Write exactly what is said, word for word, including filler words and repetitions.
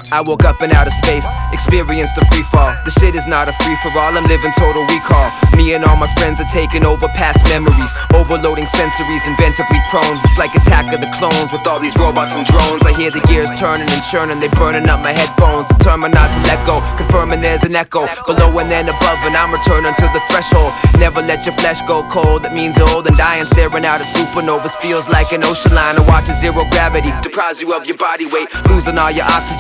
I woke up in outer space, experienced the free fall. The shit is not a free for all, I'm living total recall. Me and all my friends are taking over past memories, overloading sensories, inventively prone. It's like Attack of the Clones with all these robots and drones. I hear the gears turning and churning, they burning up my headphones. Determined not to let go, confirming there's an echo below and then above, and I'm returning to the threshold. Never let your flesh go cold, that means you're old and dying. Staring out at supernovas feels like an ocean liner. Watching zero gravity deprives you of your body weight, losing all your oxygen.